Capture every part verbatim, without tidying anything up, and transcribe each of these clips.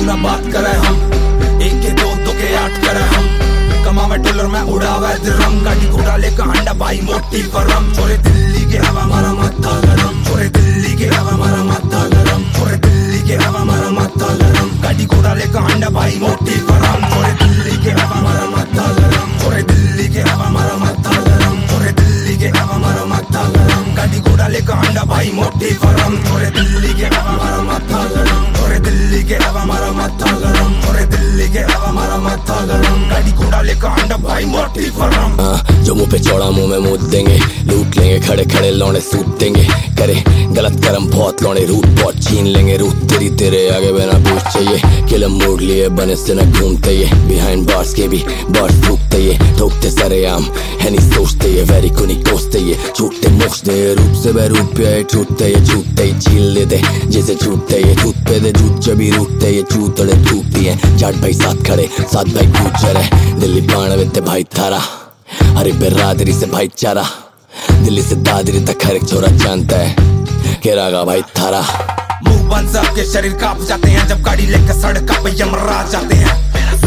मुना बात करे हम, एक के दो दो के आठ करे हम, कमावे डॉलर में उड़ावे दिरहम, गाड़ी घोड़ा लेकर अंडा भाई मोटी फरम, छोरे दिल्ली के हवा मारा माथा गरम, छोरे दिल्ली के हवा मारा माथा गरम, छोरे दिल्ली के हवा मारा माथा गरम, गाड़ी घोड़ा लेकर अंडा भाई मोटी फरम, छोरे दिल्ली के हवा मारा माथा गरम, छोरे दिल्ली के हवा मारा माथा गरम, छोरे दिल्ली के हवा मारा माथा गरम, गाड़ी घोड़ा लेकर अंडा भाई मोटी फरम, छोरे दिल्ली के हवा मारा माथा गरम, छोरे दिल्ली के हवा मारा माथा गरम, छोरे दिल्ली के हवा मारा माथा गरम, गाड़ी घोड़ा लेकर अंडा भाई मोटी फरम। जो मुंह पे चौड़ा मुंह में मुद देंगे, लूट लेंगे खड़े खड़े लौड़े सूट देंगे, करे गलत कर्म बहुत लौड़े रूट बहुत छीन लेंगे, रूट तेरी तेरे आगे बिना पूछ चाहिए, किलम मोड़ लिए बने से न घूमते ये, बिहाइंड बार्स के भी बार्स फूकते ये, ठोकते सरेआम है नहीं सोचते ये, वेरी को नहीं कोसते ये, छूटते मोचते रूप से बैरूप पे छूटते ये, छूटते ही छील लेते जैसे छूटते ये, छूट पे दे झूठ जबी रूटते ये, चूतड़े टूटती है जाट भाई साथ खड़े साथ भाई गुजर है, दिल्ली बाण वित्ते भाई थारा, अरे बिरादरी से भाईचारा, दिल्ली से दादरी तक हर एक छोरा जानता है केरागा भाई थारा। मुंह बंद सबके शरीर कांप जाते हैं, जब गाड़ी लेकर सड़क पे यमराज जाते हैं,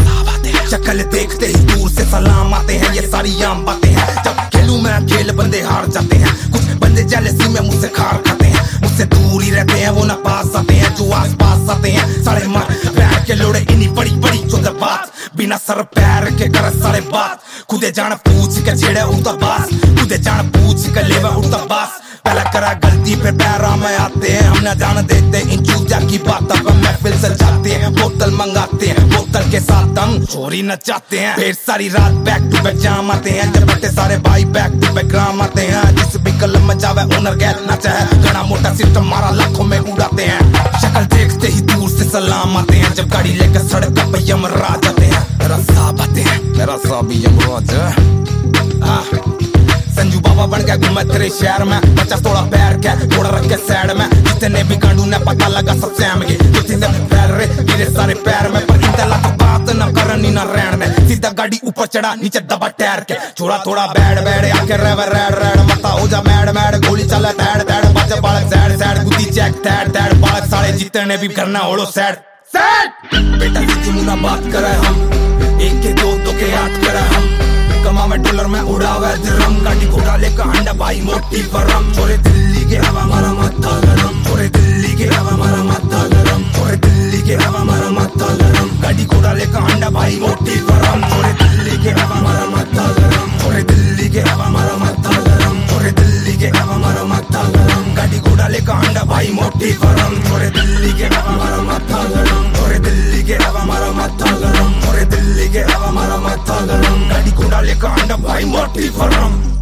शक्ल देखते ही दूर से सलाम आते हैं, ये सारी आम बातें हैं, जब खेलूं मैं खेल बंदे हार जाते हैं, कुछ बंदे जेलसी में मुझसे खार खाते हैं, मुझसे दूर ही रहते हैं वो ना पास आते हैं, जो आस पास आते हैं सारे मार पैर के लोड़े इन्हीं बड़ी बड़ी चौदह बात, बिना सर पैर के कर सारे बात, खुदे जान पूछ के छेड़े उड़ता बास, खुदे जान पूछ के लेवा उड़ता बास, पहला करा गलती फिर पैरा में आते हैं, हम ना जान देते इन चूतिया की बात, अब हम महफिल सजाते हैं, बोतल मंगाते हैं, बोतल के साथ हम चोरी नचाते हैं, फिर सारी रात बैक टू बैक जाम आते हैं, जब बैठे सारे भाई बैक टू बैक ग्राम आते हैं, जिस भी कलम में जावे ओनर गैर नाचा है, घना मोटा सिस्टम मारा लाखों में उड़ाते हैं, शक्ल देखते ही दूर से सलाम आते हैं, जब गाड़ी लेकर सड़क पे यमराज आते हैं, मेरा साहब आते हैं, मेरा साहब यमराज है, संजू बाबा बन गया घूमे तेरे शहर में, बच्चा थोड़ा पैर के थोड़ा रख के साइड में, जितने भी गांडू ने पता लगा सब सैम गए, जितने पैर रे गिरे सारे पैर में, पर इंतला तो बात न करनी ना रहने दे, सीधा गाड़ी ऊपर चढ़ा नीचे दबा टैर के, थोड़ा थोड़ा बैड बैड आके रेव रेड रेड मता हो जा मैड मैड, गोली चले तैड तैड बच्चे बालक सैड सैड गुद्दी चेक तैड तैड बालक साले जितने भी करना ओड़ो सैड सैड, बेटा सीधी मुना बात करे हम, एक के दो दो के आठ करे हम, कमावे डॉलर में उड़ावे दिरहम, गाड़ी घोड़ा लेकर अंडा भाई मोटी फरम, छोरे दिल्ली के हवा मारा माथा गरम, छोरे दिल्ली के हवा मारा माथा गरम, छोरे दिल्ली के हवा मारा माथा गरम, गाड़ी घोड़ा लेकर अंडा भाई मोटी फरम, छोरे दिल्ली के हवा मारा माथा गरम, छोरे दिल्ली के हवा मारा माथा गरम, छोरे दिल्ली के हवा मारा माथा गरम, गाड़ी घोड़ा लेकर अंडा भाई मोटी फरम, छोरे दिल्ली के हवा मारा माथा गरम, छोरे दिल्ली के हवा मारा माथा गरम, छोरे दिल्ली के हवा मारा माथा गरम, गाड़ी घोड़ा लेकर अंडा भाई मोटी फरम।